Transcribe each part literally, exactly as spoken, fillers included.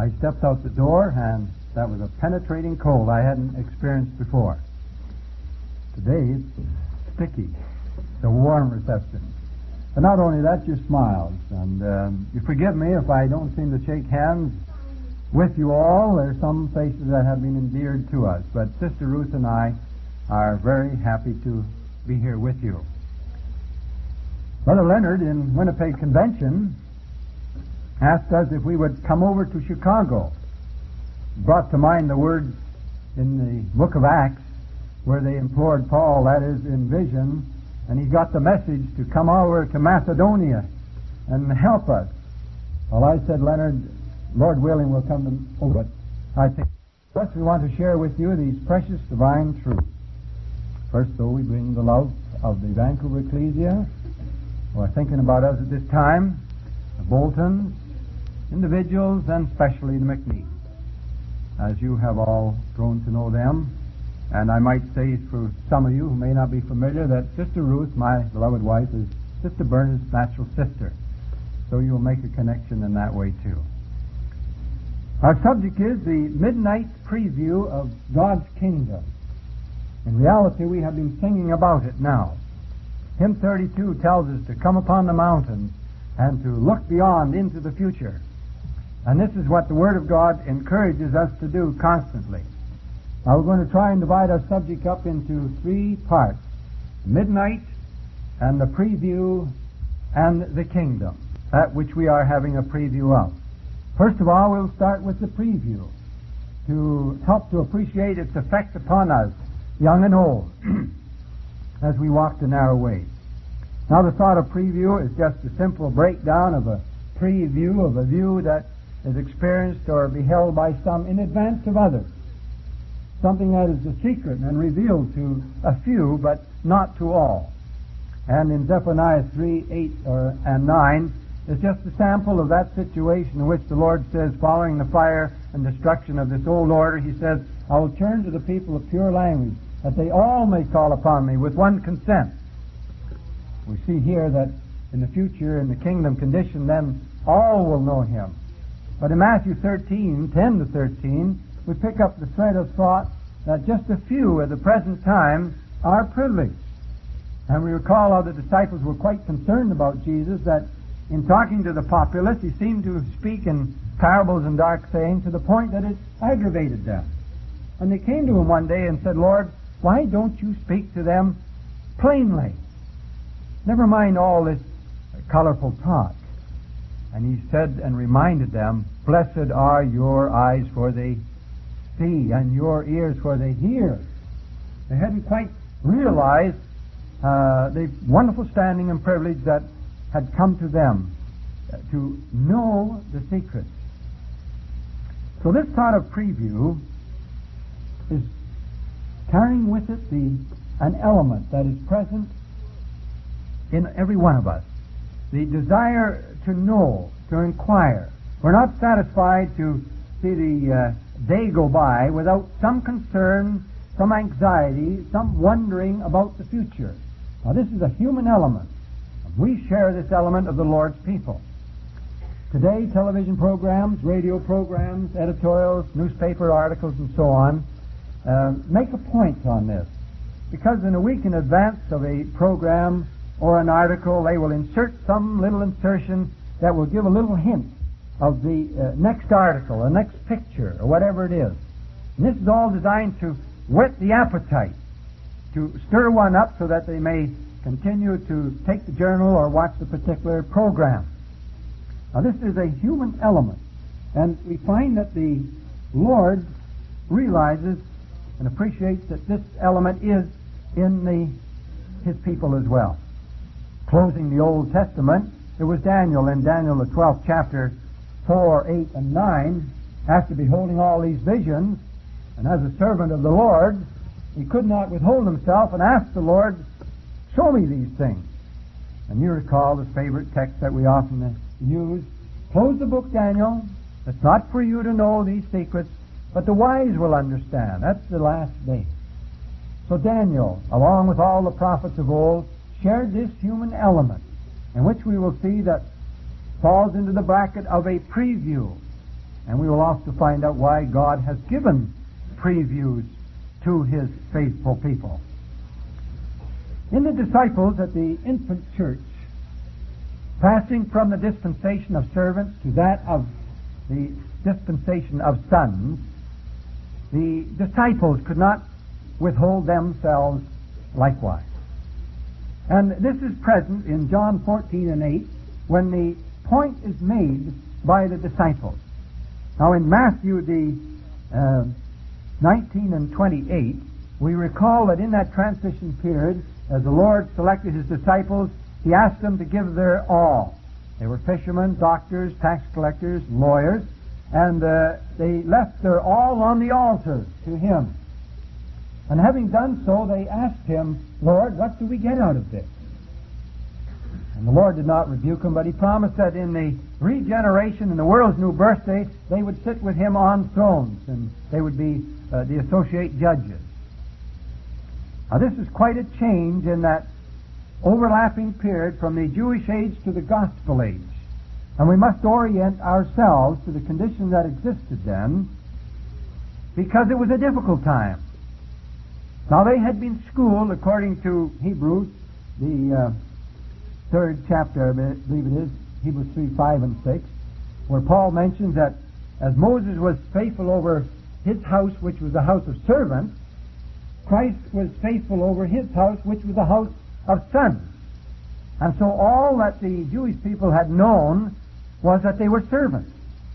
I stepped out the door, and that was a penetrating cold I hadn't experienced before. Today, it's sticky. It's a warm reception. But not only that, your smiles. And um, you forgive me if I don't seem to shake hands with you all. There are some faces that have been endeared to us. But Sister Ruth and I are very happy to be here with you. Brother Leonard in Winnipeg Convention asked us if we would come over to Chicago. Brought to mind the words in the book of Acts where they implored Paul, that is, in vision, and he got the message to come over to Macedonia and help us. Well, I said, Leonard, Lord willing, we'll come to over it. I think first we want to share with you these precious divine truths. First, though, we bring the love of the Vancouver Ecclesia, who are thinking about us at this time, the Boltons, individuals, and especially the McNeils, as you have all grown to know them. And I might say for some of you who may not be familiar that Sister Ruth, my beloved wife, is Sister Bernard's natural sister. So you will make a connection in that way too. Our subject is the midnight preview of God's kingdom. In reality, we have been singing about it now. Hymn thirty-two tells us to come upon the mountains and to look beyond into the future. And this is what the Word of God encourages us to do constantly. Now we're going to try and divide our subject up into three parts: midnight, and the preview, and the kingdom, that which we are having a preview of. First of all, we'll start with the preview to help to appreciate its effect upon us, young and old, as we walk the narrow ways. Now the thought of preview is just a simple breakdown of a preview of a view that is experienced or beheld by some in advance of others. Something that is a secret and revealed to a few, but not to all. And in Zephaniah three, eight or, and nine is just a sample of that situation in which the Lord says, following the fire and destruction of this old order, He says, I will turn to the people of pure language, that they all may call upon me with one consent. We see here that in the future, in the kingdom condition, then all will know Him. But in Matthew thirteen, ten to thirteen, we pick up the thread of thought that just a few at the present time are privileged. And we recall how the disciples were quite concerned about Jesus, that in talking to the populace, He seemed to speak in parables and dark sayings to the point that it aggravated them. And they came to Him one day and said, Lord, why don't you speak to them plainly? Never mind all this colorful talk. And He said and reminded them, blessed are your eyes, for they see, and your ears, for they hear. They hadn't quite realized uh, the wonderful standing and privilege that had come to them uh, to know the secrets. So this thought of preview is carrying with it the an element that is present in every one of us. The desire to know, to inquire. We're not satisfied to see the uh, day go by without some concern, some anxiety, some wondering about the future. Now this is a human element. We share this element of the Lord's people. Today, television programs, radio programs, editorials, newspaper articles, and so on, uh, make a point on this. Because in a week in advance of a program or an article, they will insert some little insertion that will give a little hint of the uh, next article, the next picture, or whatever it is. And this is all designed to whet the appetite, to stir one up so that they may continue to take the journal or watch the particular program. Now this is a human element, and we find that the Lord realizes and appreciates that this element is in the His people as well. Closing the Old Testament, it was Daniel in Daniel the twelfth chapter, four, eight, and nine, after beholding all these visions, and as a servant of the Lord, he could not withhold himself and asked the Lord, show me these things. And you recall the favorite text that we often use, close the book, Daniel. It's not for you to know these secrets, but the wise will understand. That's the last day. So Daniel, along with all the prophets of old, shared this human element, in which we will see that falls into the bracket of a preview. And we will also find out why God has given previews to His faithful people. In the disciples at the infant church, passing from the dispensation of servants to that of the dispensation of sons, the disciples could not withhold themselves likewise. And this is present in John fourteen and eight, when the point is made by the disciples. Now in Matthew the uh, nineteen and twenty-eight, we recall that in that transition period, as the Lord selected His disciples, He asked them to give their all. They were fishermen, doctors, tax collectors, lawyers, and uh, they left their all on the altar to Him. And having done so, they asked Him, Lord, what do we get out of this? And the Lord did not rebuke them, but He promised that in the regeneration, in the world's new birthday, they would sit with Him on thrones, and they would be uh, the associate judges. Now this is quite a change in that overlapping period from the Jewish age to the gospel age. And we must orient ourselves to the condition that existed then, because it was a difficult time. Now they had been schooled, according to Hebrews, the uh, third chapter, I believe it is, Hebrews three, five, and six, where Paul mentions that as Moses was faithful over his house, which was a house of servants, Christ was faithful over His house, which was a house of sons. And so all that the Jewish people had known was that they were servants.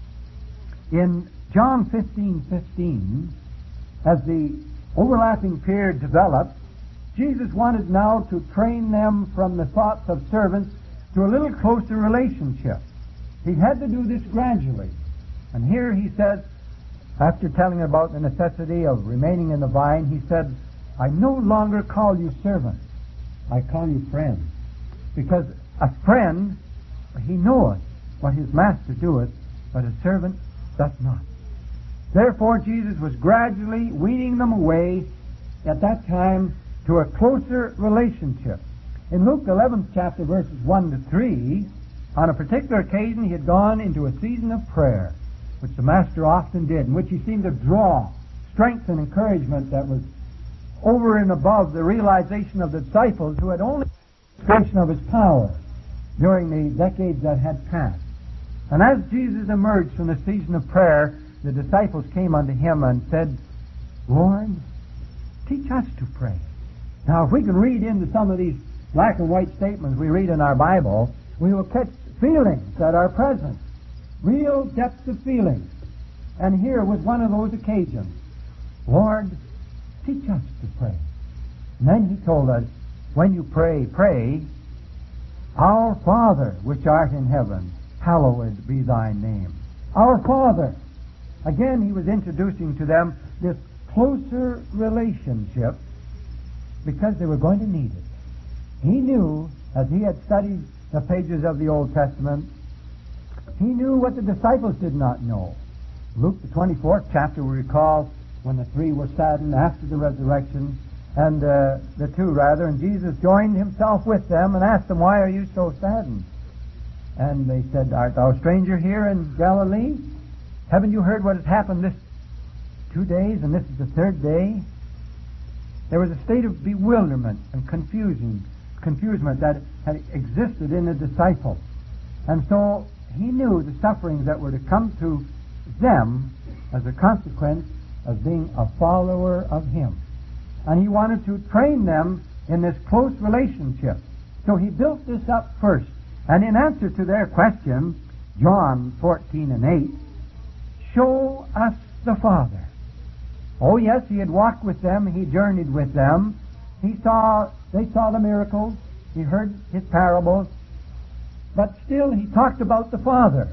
In John fifteen fifteen, as the overlapping period developed, Jesus wanted now to train them from the thoughts of servants to a little closer relationship. He had to do this gradually. And here He says, after telling about the necessity of remaining in the vine, He said, I no longer call you servants, I call you friends. Because a friend, he knoweth what his master doeth, but a servant doth not. Therefore Jesus was gradually weaning them away at that time to a closer relationship. In Luke the eleventh chapter, verses one to three, on a particular occasion he had gone into a season of prayer, which the Master often did, in which He seemed to draw strength and encouragement that was over and above the realization of the disciples who had only expression of His power during the decades that had passed. And as Jesus emerged from the season of prayer, the disciples came unto Him and said, Lord, teach us to pray. Now, if we can read into some of these black and white statements we read in our Bible, we will catch feelings that are present, real depths of feeling. And here was one of those occasions. Lord, teach us to pray. And then He told us, when you pray, pray, Our Father, which art in heaven, hallowed be Thy name. Our Father. Again, He was introducing to them this closer relationship because they were going to need it. He knew, as He had studied the pages of the Old Testament, He knew what the disciples did not know. Luke the twenty-fourth chapter, we recall when the three were saddened after the resurrection, and uh, the two rather, and Jesus joined Himself with them and asked them, why are you so saddened? And they said, art thou a stranger here in Galilee? Haven't you heard what has happened this two days, and this is the third day? There was a state of bewilderment and confusion, confusement that had existed in the disciples. And so He knew the sufferings that were to come to them as a consequence of being a follower of Him. And He wanted to train them in this close relationship. So He built this up first. And in answer to their question, John fourteen and eight, show us the Father. Oh yes, He had walked with them, He journeyed with them, He saw, they saw the miracles, He heard His parables, but still He talked about the Father.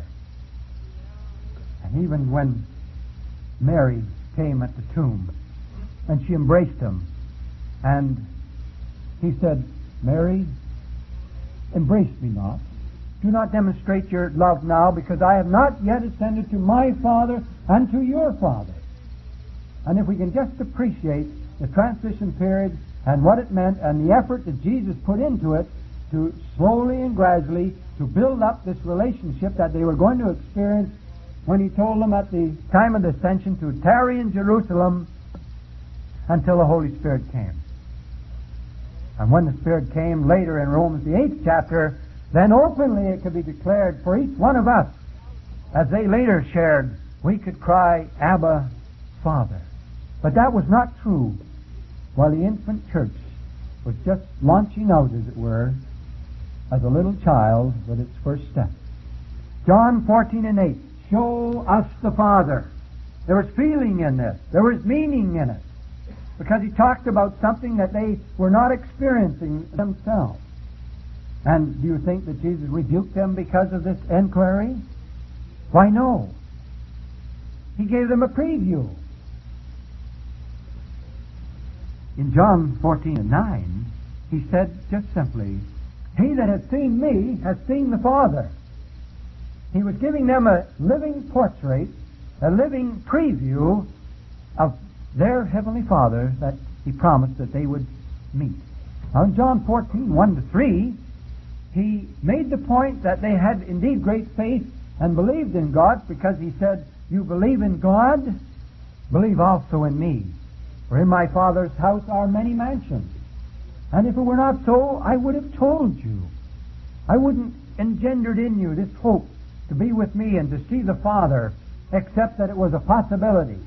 And even when Mary came at the tomb, and she embraced Him, and He said, Mary, embrace me not. Do not demonstrate your love now, because I have not yet ascended to my Father and to your Father. And if we can just appreciate the transition period and what it meant and the effort that Jesus put into it to slowly and gradually to build up this relationship that they were going to experience when he told them at the time of the ascension to tarry in Jerusalem until the Holy Spirit came. And when the Spirit came later in Romans, the eighth chapter, then openly it could be declared for each one of us, as they later shared, we could cry, Abba, Father. But that was not true while the infant church was just launching out, as it were, as a little child with its first step. John fourteen and eight, show us the Father. There was feeling in this. There was meaning in it. Because he talked about something that they were not experiencing themselves. And do you think that Jesus rebuked them because of this inquiry? Why, no. He gave them a preview. In John fourteen and nine, he said just simply, he that has seen me has seen the Father. He was giving them a living portrait, a living preview of their Heavenly Father that he promised that they would meet. Now in John fourteen, one to three, he made the point that they had indeed great faith and believed in God, because he said, you believe in God, believe also in me. For in my Father's house are many mansions. And if it were not so, I would have told you. I wouldn't engendered in you this hope to be with me and to see the Father, except that it was a possibility.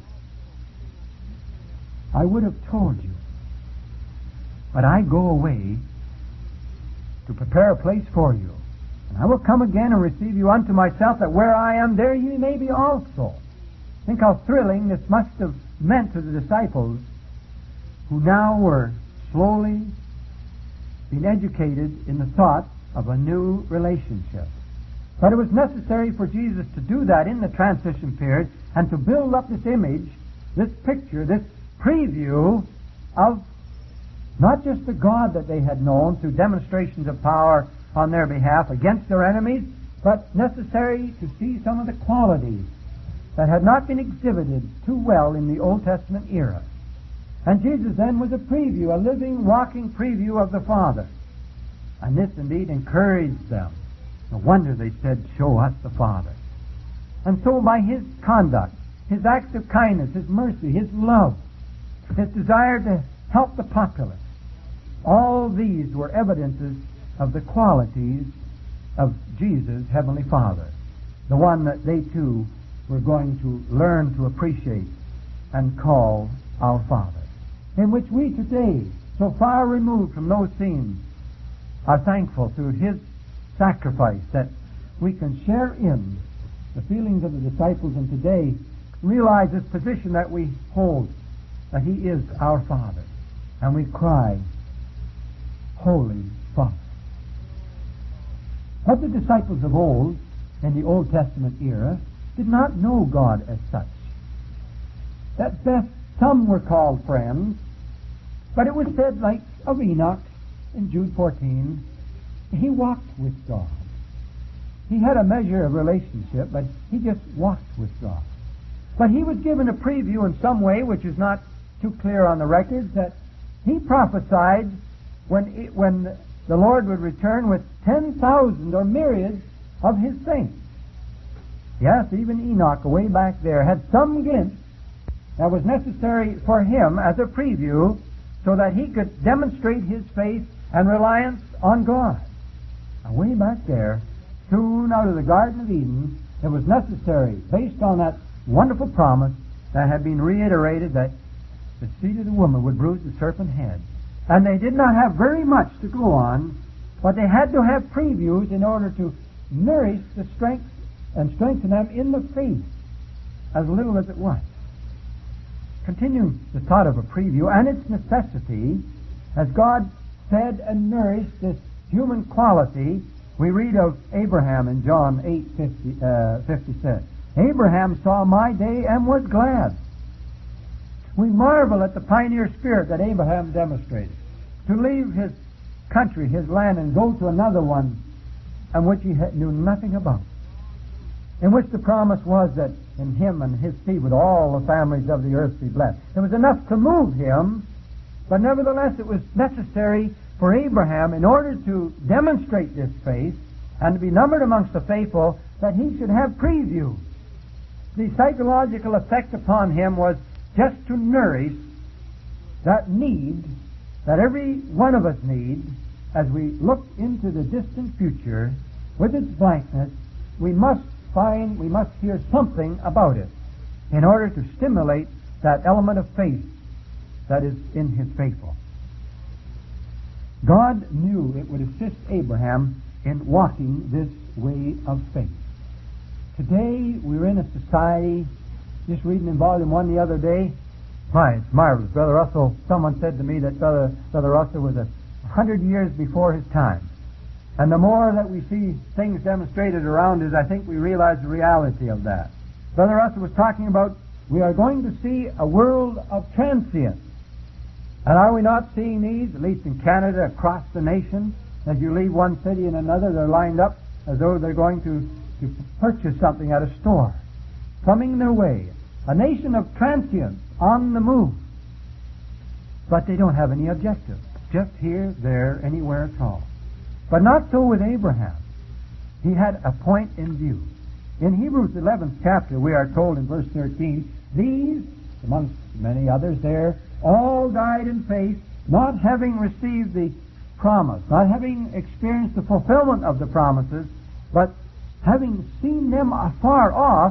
I would have told you. But I go away to prepare a place for you. And I will come again and receive you unto myself, that where I am, there ye may be also. Think how thrilling this must have meant to the disciples, who now were slowly being educated in the thought of a new relationship. But it was necessary for Jesus to do that in the transition period, and to build up this image, this picture, this preview of not just the God that they had known through demonstrations of power on their behalf against their enemies, but necessary to see some of the qualities that had not been exhibited too well in the Old Testament era. And Jesus then was a preview, a living, walking preview of the Father. And this indeed encouraged them. No wonder they said, show us the Father. And so by his conduct, his acts of kindness, his mercy, his love, his desire to help the populace, all these were evidences of the qualities of Jesus, Heavenly Father, the one that they too were going to learn to appreciate and call our Father, in which we today, so far removed from those scenes, are thankful through his sacrifice that we can share in the feelings of the disciples, and today realize this position that we hold, that he is our Father. And we cry, Holy Father. But the disciples of old, in the Old Testament era, did not know God as such. At best, some were called friends, but it was said, like of Enoch in Jude fourteen, he walked with God. He had a measure of relationship, but he just walked with God. But he was given a preview in some way, which is not too clear on the records, that he prophesied when it, when the Lord would return with ten thousand or myriads of his saints. Yes, even Enoch, way back there, had some glimpse that was necessary for him as a preview, so that he could demonstrate his faith and reliance on God. And way back there, soon out of the Garden of Eden, it was necessary, based on that wonderful promise that had been reiterated, that the seed of the woman would bruise the serpent's head. And they did not have very much to go on, but they had to have previews in order to nourish the strength and strengthen them in the faith, as little as it was. Continuing the thought of a preview and its necessity, as God fed and nourished this human quality, we read of Abraham in John eight fifty-six. Abraham saw my day and was glad. We marvel at the pioneer spirit that Abraham demonstrated, to leave his country, his land, and go to another one in which he knew nothing about, in which the promise was that in him and his seed would all the families of the earth be blessed. It was enough to move him, but nevertheless it was necessary for Abraham, in order to demonstrate this faith and to be numbered amongst the faithful, that he should have previews. the psychological effect upon him was just to nourish that need that every one of us needs as we look into the distant future with its blankness. We must find, we must hear something about it in order to stimulate that element of faith that is in his faithful. God knew it would assist Abraham in walking this way of faith. Today, we're in a society, just reading in volume one the other day, my, it's marvelous. Brother Russell, someone said to me that Brother, Brother Russell was a hundred years before his time. And the more that we see things demonstrated around us, I think we realize the reality of that. Brother Russell was talking about we are going to see a world of transience. And are we not seeing these, at least in Canada, across the nation? As you leave one city and another, they're lined up as though they're going to, to purchase something at a store. Coming their way. A nation of transience on the move. But they don't have any objective. Just here, there, anywhere at all. But not so with Abraham. He had a point in view. In Hebrews eleventh chapter, we are told in verse thirteen, these, amongst many others there, all died in faith, not having received the promise, not having experienced the fulfillment of the promises, but having seen them afar off,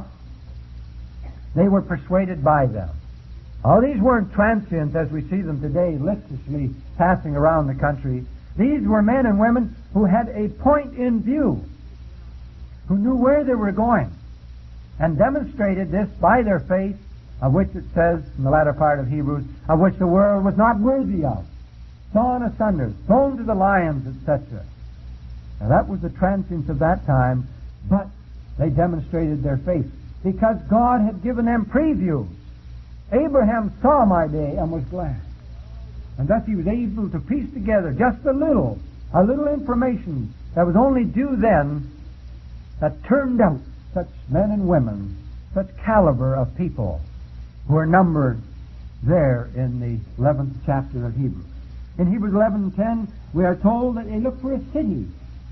they were persuaded by them. Oh, these weren't transient as we see them today, listlessly passing around the country. These were men and women who had a point in view, who knew where they were going, and demonstrated this by their faith, of which it says in the latter part of Hebrews, of which the world was not worthy of, sawn asunder, thrown to the lions, et cetera. Now that was the transience of that time, but they demonstrated their faith because God had given them previews. Abraham saw my day and was glad. And thus he was able to piece together just a little, a little information that was only due then, that turned out such men and women, such caliber of people who are numbered there in the eleventh chapter of Hebrews. In Hebrews eleven ten, we are told that they look for a city.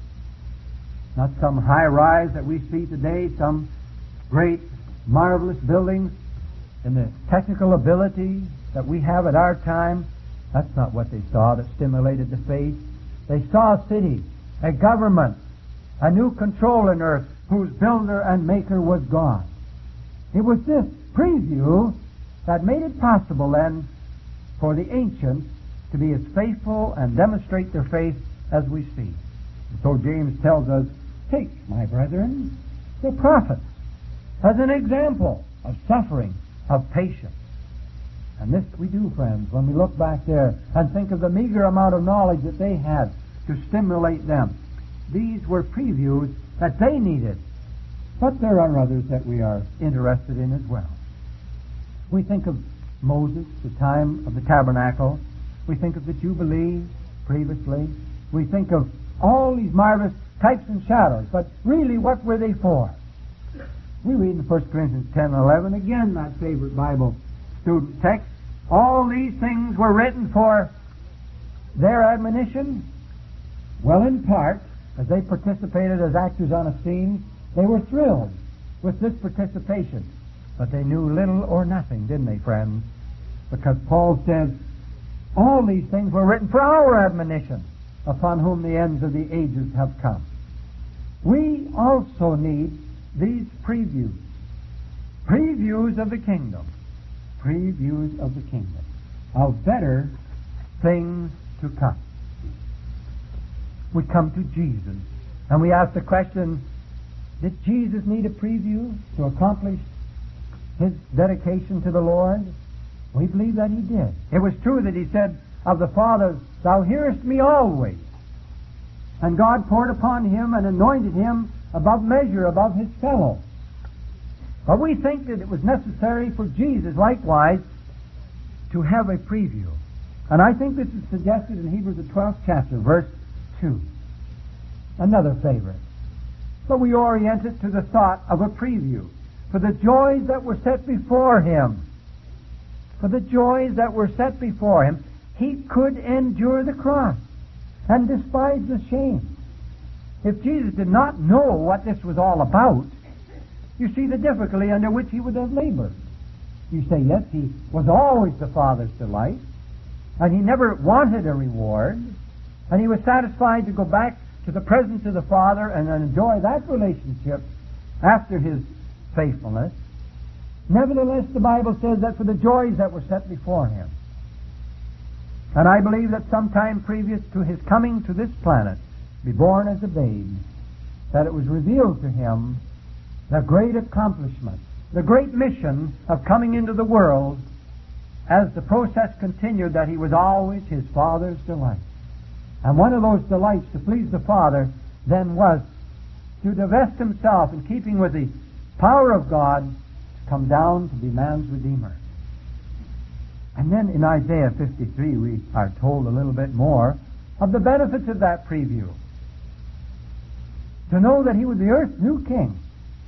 Not some high rise that we see today, some great, marvelous buildings in the technical ability that we have at our time. That's not what they saw that stimulated the faith. They saw a city, a government, a new control in earth whose builder and maker was God. It was this preview that made it possible then for the ancients to be as faithful and demonstrate their faith as we see. And so James tells us, take, my brethren, the prophets as an example of suffering, of patience. And this we do, friends, when we look back there and think of the meager amount of knowledge that they had to stimulate them. These were previews that they needed. But there are others that we are interested in as well. We think of Moses, the time of the tabernacle. We think of the Jubilee previously. We think of all these marvelous types and shadows. But really, what were they for? We read in First Corinthians ten and eleven, again, that favorite Bible student text. All these things were written for their admonition. Well, in part, as they participated as actors on a scene, they were thrilled with this participation. But they knew little or nothing, didn't they, friends? Because Paul says, all these things were written for our admonition, upon whom the ends of the ages have come. We also need these previews. Previews of the kingdom. Previews of the kingdom. Of better things to come. We come to Jesus, and we ask the question, did Jesus need a preview to accomplish his dedication to the Lord? We believe that he did. It was true that he said of the Father, thou hearest me always. And God poured upon him and anointed him above measure, above his fellows. But we think that it was necessary for Jesus, likewise, to have a preview. And I think this is suggested in Hebrews the twelfth chapter, verse two. Another favorite. But we orient it to the thought of a preview. For the joys that were set before him, for the joys that were set before him, he could endure the cross and despise the shame. If Jesus did not know what this was all about, you see the difficulty under which he would have labored. You say, yes, he was always the Father's delight, and he never wanted a reward, and he was satisfied to go back to the presence of the Father and enjoy that relationship after his faithfulness. Nevertheless, the Bible says that for the joys that were set before him, and I believe that sometime previous to his coming to this planet, be born as a babe, that it was revealed to him the great accomplishment, the great mission of coming into the world, as the process continued, that he was always his Father's delight. And one of those delights to please the Father then was to divest himself, in keeping with the power of God, to come down to be man's Redeemer. And then in Isaiah fifty-three we are told a little bit more of the benefits of that preview. To know that he was the earth's new king.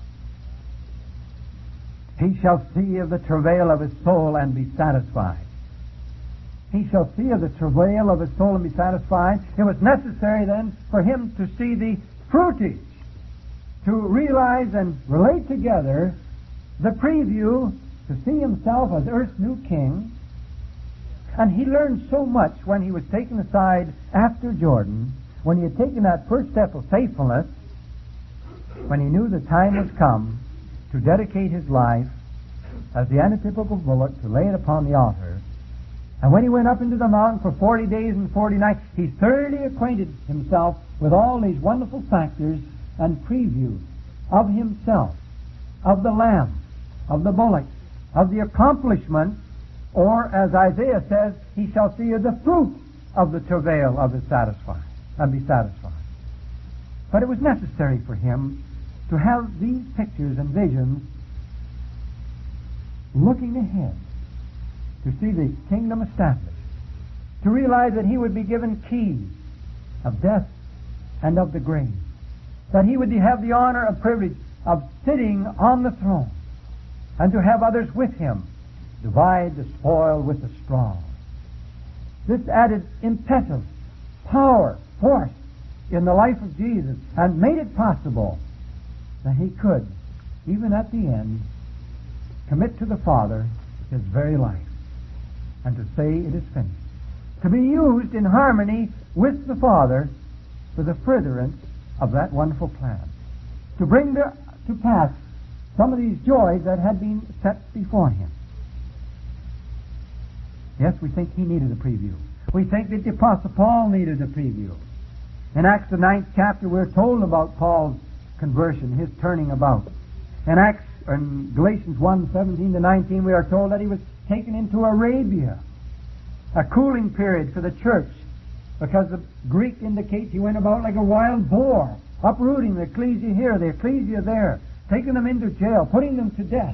He shall see of the travail of his soul and be satisfied. He shall see of the travail of his soul and be satisfied. It was necessary then for him to see the fruitage, to realize and relate together the preview, to see himself as earth's new king. And he learned so much when he was taken aside after Jordan, when he had taken that first step of faithfulness, when he knew the time was come to dedicate his life as the antitypical bullock, to lay it upon the altar. And when he went up into the mountain for forty days and forty nights, he thoroughly acquainted himself with all these wonderful factors and previews of himself, of the lamb, of the bullock, of the accomplishment, or as Isaiah says, he shall see of the fruit of the travail of his satisfied, and be satisfied. But it was necessary for him to have these pictures and visions looking ahead, to see the kingdom established, to realize that he would be given keys of death and of the grave, that he would have the honor and privilege of sitting on the throne, and to have others with him divide the spoil with the strong. This added impetus, power, force in the life of Jesus, and made it possible that he could, even at the end, commit to the Father his very life, and to say it is finished. To be used in harmony with the Father for the furtherance of that wonderful plan. To bring to, to pass some of these joys that had been set before him. Yes, we think he needed a preview. We think that the Apostle Paul needed a preview. In Acts the ninth chapter we're told about Paul's conversion, his turning about. In Acts, in Galatians one, seventeen to nineteen, we are told that he was taken into Arabia, a cooling period for the church, because the Greek indicates he went about like a wild boar, uprooting the ecclesia here, the ecclesia there, taking them into jail, putting them to death.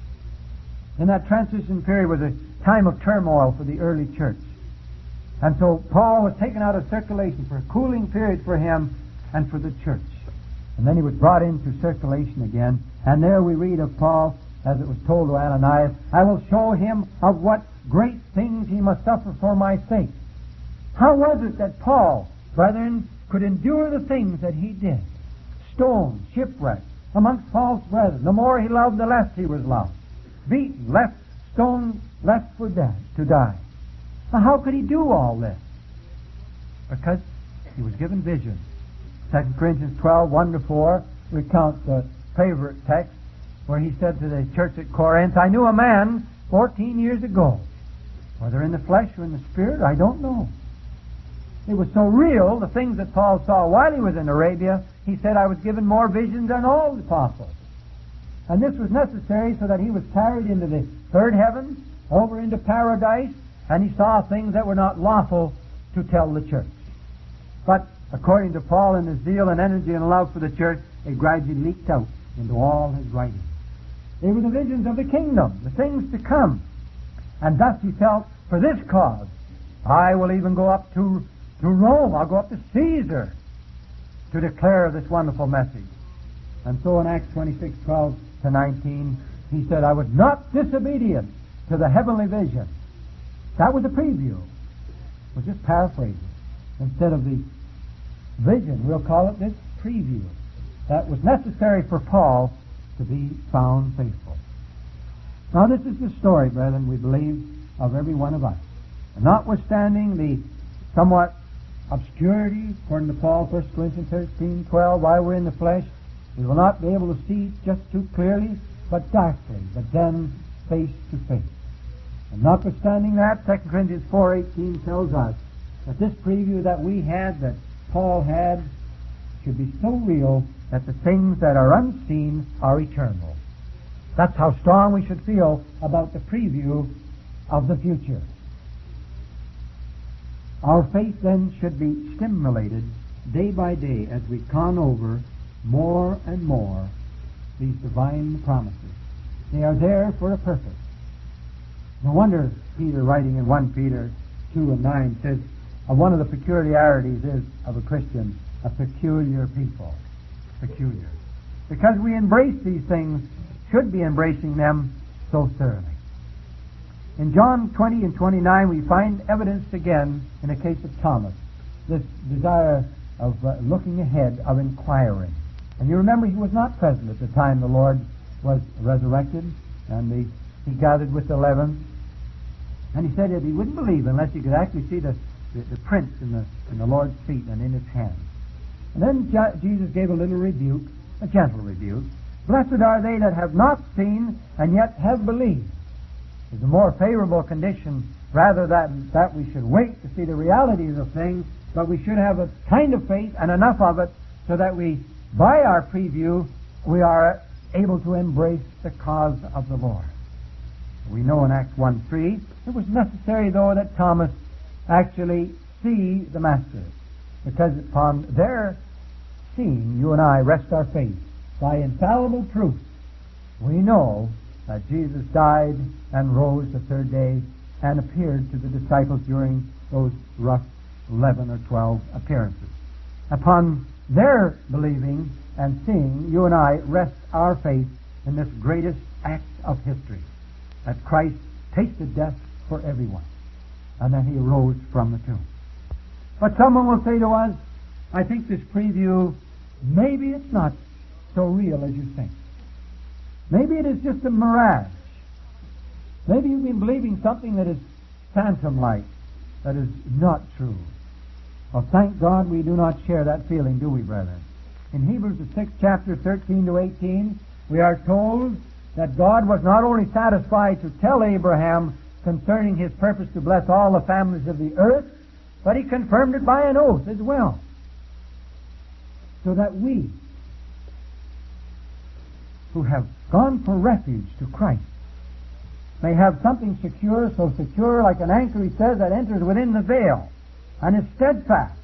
And that transition period was a time of turmoil for the early church. And so Paul was taken out of circulation for a cooling period for him and for the church. And then he was brought into circulation again. And there we read of Paul, as it was told to Ananias, I will show him of what great things he must suffer for my sake. How was it that Paul, brethren, could endure the things that he did? Stoned, shipwrecked, amongst false brethren. The more he loved, the less he was loved. Beaten, left, stoned, left for death, to die. Now, how could he do all this? Because he was given vision. Second Corinthians twelve, one to four recounts the favorite text where he said to the church at Corinth, I knew a man fourteen years ago, whether in the flesh or in the spirit, I don't know. It was so real, the things that Paul saw while he was in Arabia, he said, I was given more visions than all the apostles. And this was necessary so that he was carried into the third heaven, over into paradise, and he saw things that were not lawful to tell the church. But according to Paul, in his zeal and energy and love for the church, it gradually leaked out into all his writings. They were the visions of the kingdom, the things to come. And thus he felt, for this cause, I will even go up to, to Rome, I'll go up to Caesar to declare this wonderful message. And so in Acts twenty-six, twelve to nineteen, he said, I was not disobedient to the heavenly vision. That was a preview. We'll just paraphrase it. Instead of the vision, we'll call it this preview. That was necessary for Paul to be found faithful. Now this is the story, brethren, we believe, of every one of us. And notwithstanding the somewhat obscurity, according to Paul, First Corinthians thirteen twelve, while we're in the flesh, we will not be able to see just too clearly, but darkly, but then face to face. And notwithstanding that, Second Corinthians four eighteen tells us that this preview that we had, that Paul had, should be so real that the things that are unseen are eternal. That's how strong we should feel about the preview of the future. Our faith then should be stimulated day by day as we con over more and more these divine promises. They are there for a purpose. No wonder Peter, writing in First Peter two and nine, says, uh, one of the peculiarities is of a Christian, a peculiar people. Peculiar. Because we embrace these things, should be embracing them so thoroughly. In John twenty and twenty-nine, we find evidence again in the case of Thomas, this desire of uh, looking ahead, of inquiring. And you remember he was not present at the time the Lord was resurrected, and the, he gathered with the eleven. And he said that he wouldn't believe unless he could actually see the, the, the prints in the, in the Lord's feet and in his hands. And then Je- Jesus gave a little rebuke, a gentle rebuke. Blessed are they that have not seen and yet have believed. It's a more favorable condition rather than that we should wait to see the realities of things, but we should have a kind of faith and enough of it so that we, by our preview, we are able to embrace the cause of the Lord. We know in Acts one three, it was necessary, though, that Thomas actually see the Master, because upon their seeing, you and I rest our faith by infallible proof. We know that Jesus died and rose the third day and appeared to the disciples during those rough eleven or twelve appearances. Upon their believing and seeing, you and I rest our faith in this greatest act of history, that Christ tasted death for everyone, and that He arose from the tomb. But someone will say to us, I think this preview, maybe it's not so real as you think. Maybe it is just a mirage. Maybe you've been believing something that is phantom-like, that is not true. Well, thank God we do not share that feeling, do we, brethren? In Hebrews, the sixth chapter, thirteen to eighteen, we are told that God was not only satisfied to tell Abraham concerning His purpose to bless all the families of the earth, but He confirmed it by an oath as well. So that we, who have gone for refuge to Christ, may have something secure, so secure, like an anchor, he says, that enters within the veil and is steadfast.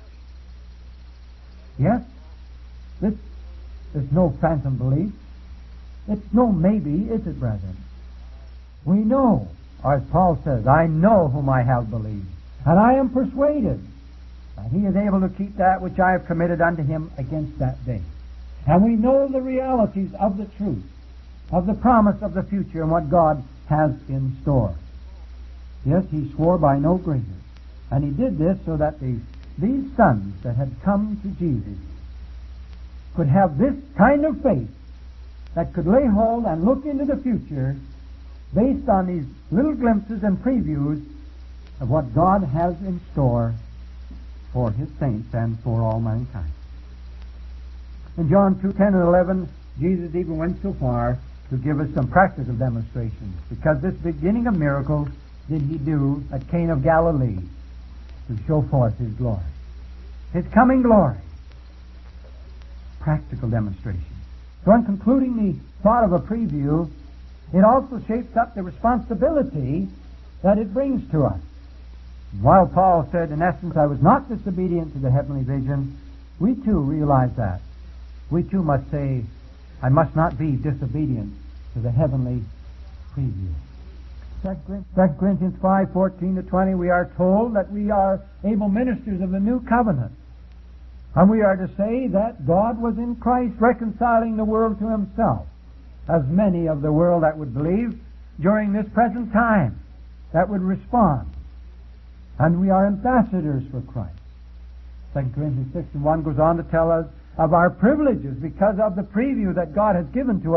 Yes, this is no phantom belief. It's no maybe, is it, brethren? We know, or as Paul says, I know whom I have believed, and I am persuaded that He is able to keep that which I have committed unto Him against that day. And we know the realities of the truth, of the promise of the future and what God has in store. Yes, He swore by no greater. And He did this so that the, these sons that had come to Jesus could have this kind of faith that could lay hold and look into the future based on these little glimpses and previews of what God has in store for His saints and for all mankind. In John two ten and eleven, Jesus even went so far to give us some practical demonstrations, because this beginning of miracles did He do at Cana of Galilee to show forth His glory. His coming glory. Practical demonstration. So in concluding the thought of a preview, it also shapes up the responsibility that it brings to us. While Paul said, in essence, I was not disobedient to the heavenly vision, we too realize that. We too must say, I must not be disobedient to the heavenly preview. Second Corinthians five fourteen to twenty, we are told that we are able ministers of the new covenant. And we are to say that God was in Christ reconciling the world to Himself, as many of the world that would believe during this present time, that would respond. And we are ambassadors for Christ. Second Corinthians six and one goes on to tell us of our privileges because of the preview that God has given to us,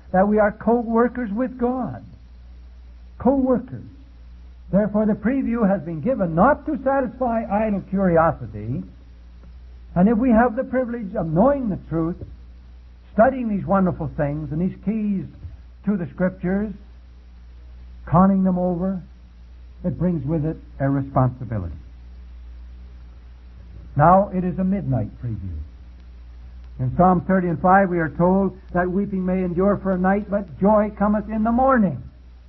that we are co-workers with God. Co-workers. Therefore, the preview has been given not to satisfy idle curiosity. And if we have the privilege of knowing the truth, studying these wonderful things and these keys to the Scriptures, conning them over, it brings with it a responsibility. Now it is a midnight preview. In Psalm thirty and five we are told that weeping may endure for a night, but joy cometh in the morning.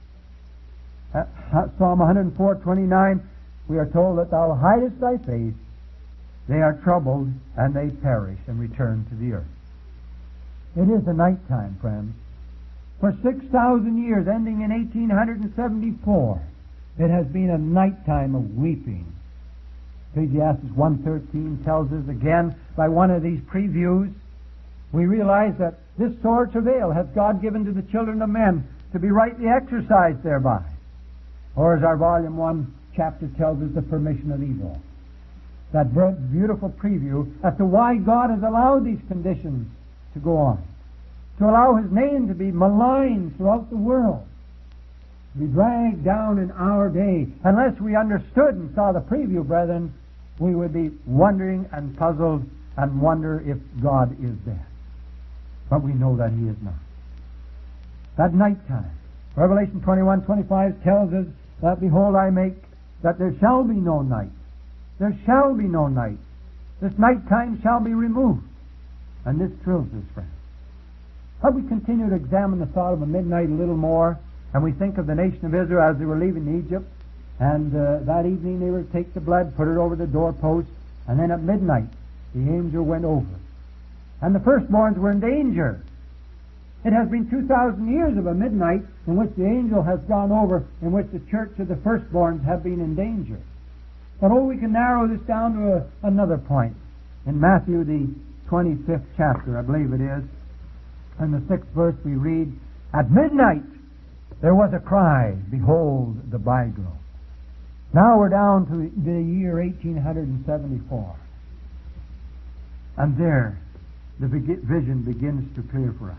At Psalm one oh four twenty-nine we are told that thou hidest thy face, they are troubled, and they perish and return to the earth. It is a nighttime, friends. For six thousand years, ending in eighteen seventy-four, it has been a nighttime of weeping. Ecclesiastes one thirteen tells us again, by one of these previews, we realize that this sore travail hath God given to the children of men to be rightly exercised thereby. Or as our volume one chapter tells us, the permission of evil. That beautiful preview as to why God has allowed these conditions to go on. To allow His name to be maligned throughout the world. To be dragged down in our day. Unless we understood and saw the preview, brethren, we would be wondering and puzzled and wonder if God is there. But we know that He is not. That nighttime. Revelation twenty-one twenty-five tells us that, behold, I make that there shall be no night. There shall be no night. This nighttime shall be removed. And this thrills us, friends. How we continue to examine the thought of a midnight a little more, and we think of the nation of Israel as they were leaving Egypt, and uh, that evening they were to take the blood, put it over the doorpost, and then at midnight the angel went over. And the firstborns were in danger. It has been two thousand years of a midnight in which the angel has gone over, in which the church of the firstborns have been in danger. But oh, we can narrow this down to a, another point. In Matthew, the twenty-fifth chapter, I believe it is, in the sixth verse we read, at midnight there was a cry, behold the bridegroom. Now we're down to the year eighteen seventy-four. And there the vision begins to clear for us.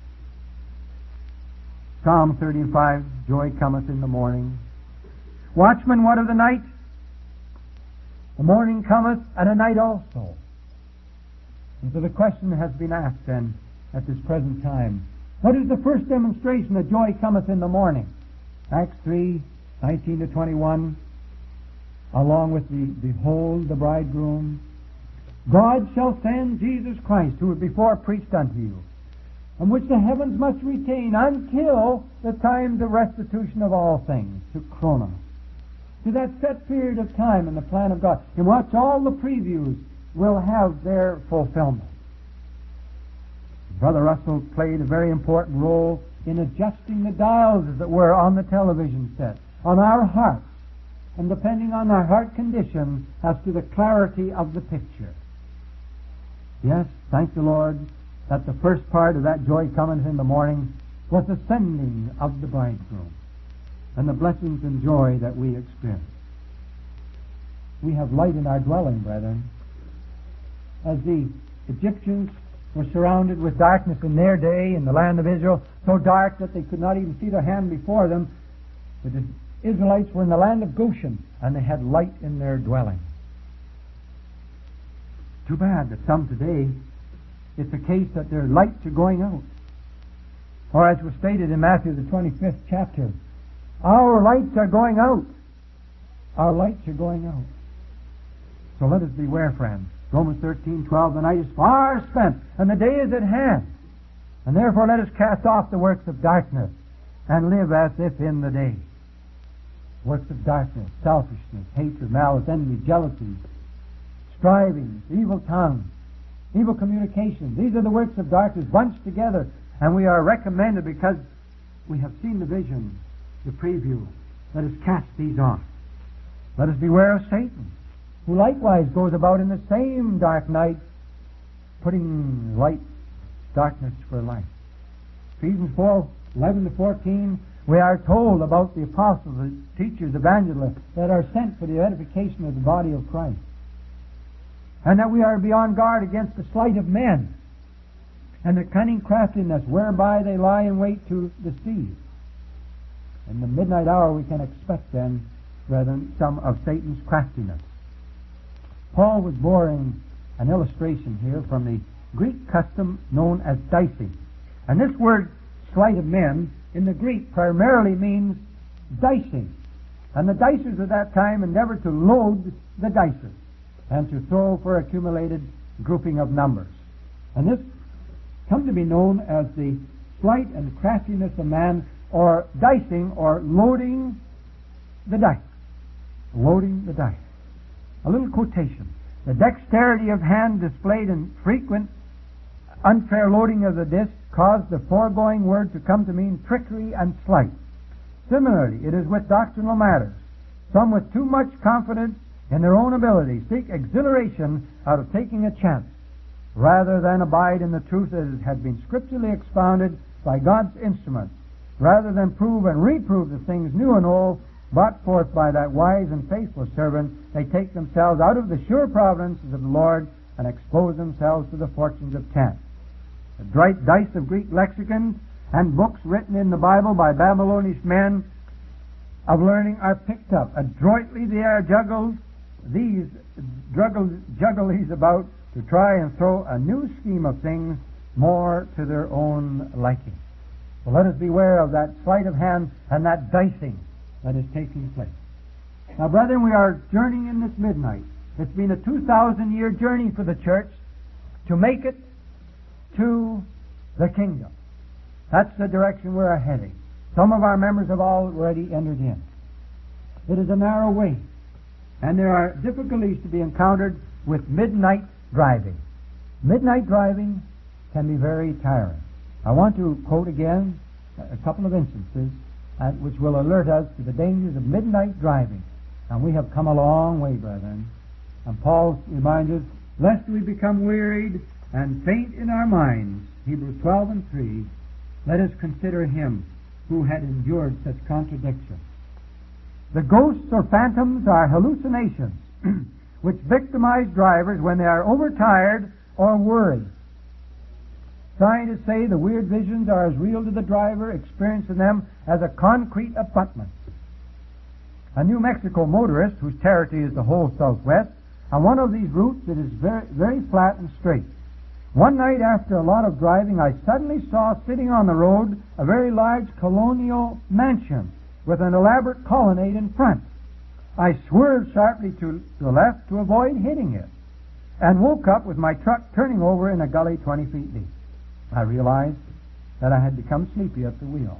Psalm thirty-five, joy cometh in the morning. Watchman, what of the night? The morning cometh, and a night also. And so the question has been asked then, at this present time, what is the first demonstration that joy cometh in the morning? Acts three, nineteen to twenty-one, along with the, behold the bridegroom. God shall send Jesus Christ, who was before preached unto you, and which the heavens must retain until the time the restitution of all things, to Chronos, to that set period of time in the plan of God, in which all the previews will have their fulfillment. Brother Russell played a very important role in adjusting the dials, as it were, on the television set, on our hearts, and depending on our heart condition as to the clarity of the picture. Yes, thank the Lord that the first part of that joy cometh in the morning was the sending of the bridegroom and the blessings and joy that we experience. We have light in our dwelling, brethren. As the Egyptians were surrounded with darkness in their day in the land of Israel, so dark that they could not even see their hand before them, the Israelites were in the land of Goshen, and they had light in their dwelling. Too bad that some today, it's a case that their lights are going out. Or as was stated in Matthew the twenty-fifth chapter, our lights are going out. Our lights are going out. So let us beware, friends. Romans thirteen twelve, the night is far spent, and the day is at hand. And therefore let us cast off the works of darkness, and live as if in the day. Works of darkness, selfishness, hatred, malice, envy, jealousy, striving, evil tongue, evil communication. These are the works of darkness bunched together, and we are recommended, because we have seen the vision, the preview. Let us cast these off. Let us beware of Satan, who likewise goes about in the same dark night, putting light, darkness for light. Ephesians four, eleven to fourteen, we are told about the apostles, the teachers, evangelists that are sent for the edification of the body of Christ. And that we are to be on guard against the sleight of men. and the cunning craftiness whereby they lie in wait to deceive. In the midnight hour we can expect then, brethren, some of Satan's craftiness. Paul was borrowing an illustration here from the Greek custom known as dicing. And this word, sleight of men, in the Greek primarily means dicing. And the dicers of that time endeavored to load the dices and to throw for accumulated grouping of numbers. And this come to be known as the sleight and craftiness of man, or dicing, or loading the dice. Loading the dice. A little quotation. The dexterity of hand displayed in frequent unfair loading of the disc caused the foregoing word to come to mean trickery and sleight. Similarly, it is with doctrinal matters. Some with too much confidence in their own ability seek exhilaration out of taking a chance, rather than abide in the truth as it had been scripturally expounded by God's instruments, rather than prove and reprove the things new and old brought forth by that wise and faithful servant. They take themselves out of the sure providences of the Lord and expose themselves to the fortunes of chance. The bright dice of Greek lexicons and books written in the Bible by Babylonish men of learning are picked up. Adroitly they are juggled, these juggle, juggle these about to try and throw a new scheme of things more to their own liking. So let us beware of that sleight of hand and that dicing that is taking place. Now, brethren, we are journeying in this midnight. It's been a two thousand year journey for the church to make it to the kingdom. That's the direction we're heading. Some of our members have already entered in. It is a narrow way, and there are difficulties to be encountered with midnight driving. Midnight driving can be very tiring. I want to quote again a couple of instances uh, which will alert us to the dangers of midnight driving. And we have come a long way, brethren. And Paul reminds us, lest we become wearied and faint in our minds. Hebrews twelve and three. Let us consider him who had endured such contradiction. The ghosts or phantoms are hallucinations which victimize drivers when they are overtired or worried. Scientists say the weird visions are as real to the driver experiencing them as a concrete abutment. A New Mexico motorist whose territory is the whole Southwest, on one of these routes it is very, very flat and straight. One night after a lot of driving, I suddenly saw sitting on the road a very large colonial mansion with an elaborate colonnade in front. I swerved sharply to the left to avoid hitting it, and woke up with my truck turning over in a gully twenty feet deep. I realized that I had become sleepy at the wheel.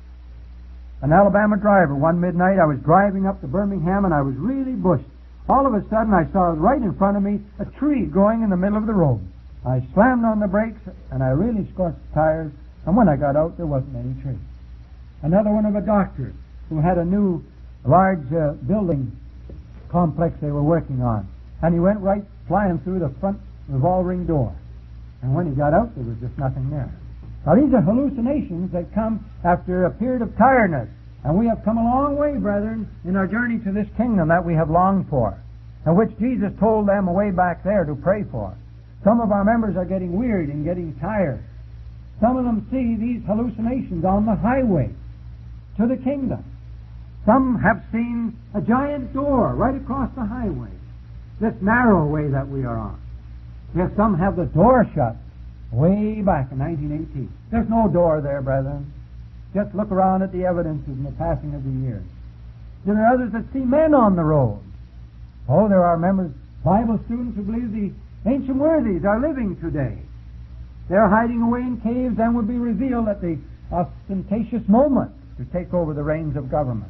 An Alabama driver, one midnight, I was driving up to Birmingham and I was really bushed. All of a sudden I saw right in front of me a tree growing in the middle of the road. I slammed on the brakes and I really scorched the tires, and when I got out there wasn't any tree. Another one of a doctor who had a new large uh, building complex they were working on, and he went right flying through the front revolving door. And when he got out, there was just nothing there. Now, these are hallucinations that come after a period of tiredness. And we have come a long way, brethren, in our journey to this kingdom that we have longed for, and which Jesus told them way back there to pray for. Some of our members are getting wearied and getting tired. Some of them see these hallucinations on the highway to the kingdom. Some have seen a giant door right across the highway, this narrow way that we are on. Yes, some have the door shut way back in nineteen eighteen. There's no door there, brethren. Just look around at the evidences in the passing of the years. There are others that see men on the road. Oh, there are members, Bible students, who believe the ancient worthies are living today. They're hiding away in caves and will be revealed at the ostentatious moment to take over the reins of government.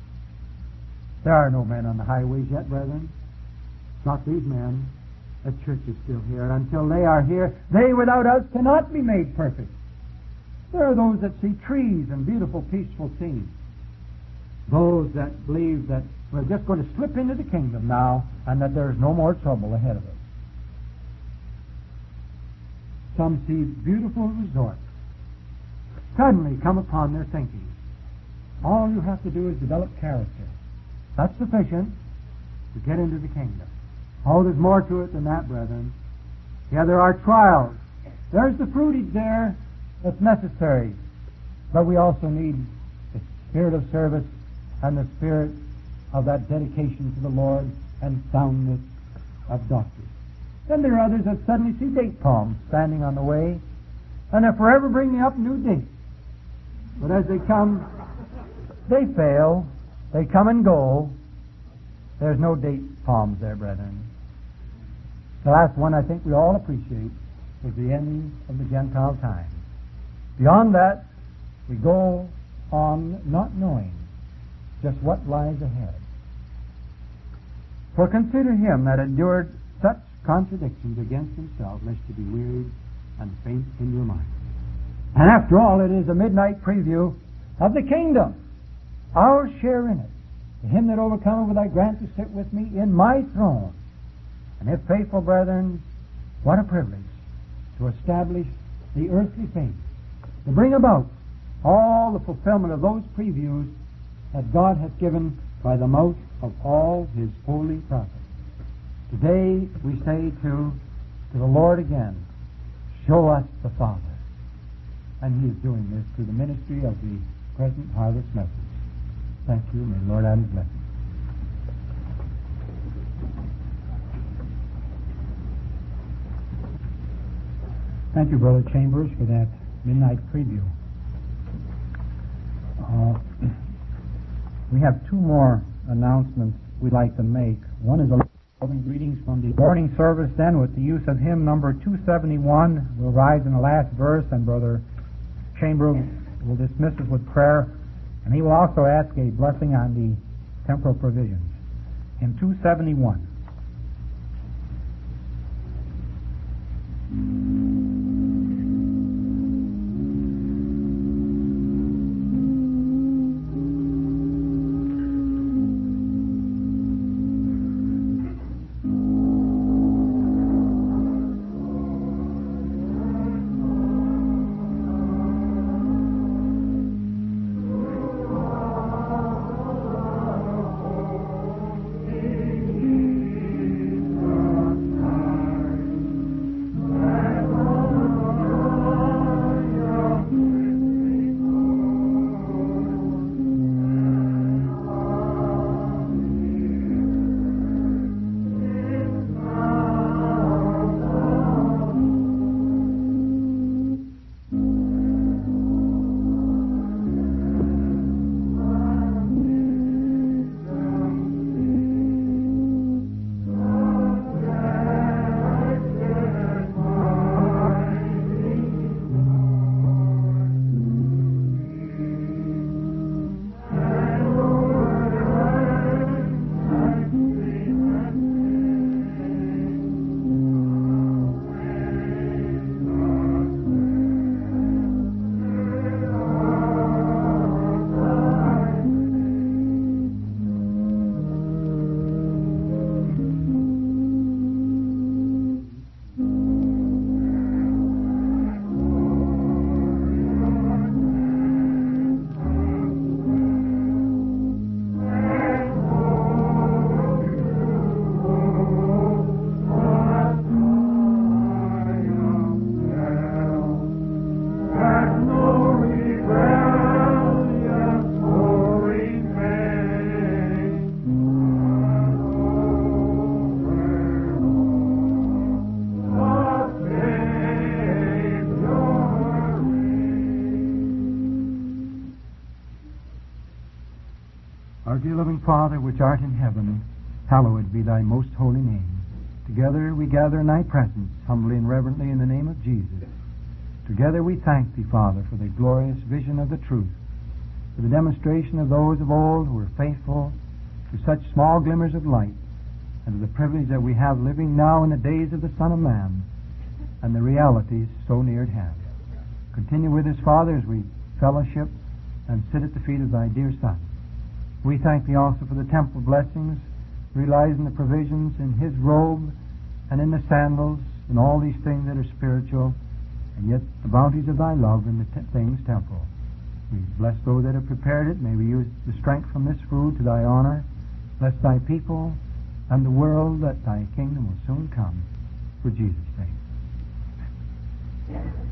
There are no men on the highways yet, brethren. Not these men. The church is still here. Until they are here, they without us cannot be made perfect. There are those that see trees and beautiful, peaceful scenes. Those that believe that we're just going to slip into the kingdom now and that there is no more trouble ahead of us. Some see beautiful resorts suddenly come upon their thinking. All you have to do is develop character. That's sufficient to get into the kingdom. Oh, there's more to it than that, brethren. Yeah, there are trials There's the fruitage there that's necessary. But we also need the spirit of service and the spirit of that dedication to the Lord and soundness of doctrine. Then there are others that suddenly see date palms standing on the way, and they forever bringing up new dates. But as they come, they fail. They come and go. There's no date palms there, brethren. The last one I think we all appreciate was the end of the Gentile time. Beyond that, we go on not knowing just what lies ahead. For consider him that endured such contradictions against himself, lest you be wearied and faint in your mind. And after all, it is a midnight preview of the kingdom, our share in it. To him that overcometh will I grant to sit with me in my throne. And if faithful brethren, what a privilege to establish the earthly faith, to bring about all the fulfillment of those previews that God hath given by the mouth of all his holy prophets. Today we say to, to the Lord again, show us the Father. And he is doing this through the ministry of the present harvest message. Thank you. May the Lord add his blessing. Thank you, Brother Chambers, for that midnight preview. Uh, we have two more announcements we'd like to make. One is a loving greetings from the morning service, then with the use of hymn number two seventy-one. We'll rise in the last verse, and Brother Chambers will dismiss us with prayer, and he will also ask a blessing on the temporal provisions. In two seventy-one. Our dear loving Father, which art in heaven, hallowed be thy most holy name. Together we gather in thy presence, humbly and reverently in the name of Jesus. Together we thank thee, Father, for the glorious vision of the truth, for the demonstration of those of old who were faithful to such small glimmers of light, and to the privilege that we have living now in the days of the Son of Man, and the realities so near at hand. Continue with us, Father, as we fellowship and sit at the feet of thy dear Son. We thank thee also for the temple blessings, realizing the provisions in his robe and in the sandals and all these things that are spiritual, and yet the bounties of thy love in the t- things temporal. We bless those that have prepared it. May we use the strength from this food to thy honor. Bless thy people and the world, that thy kingdom will soon come. For Jesus' sake. Yes.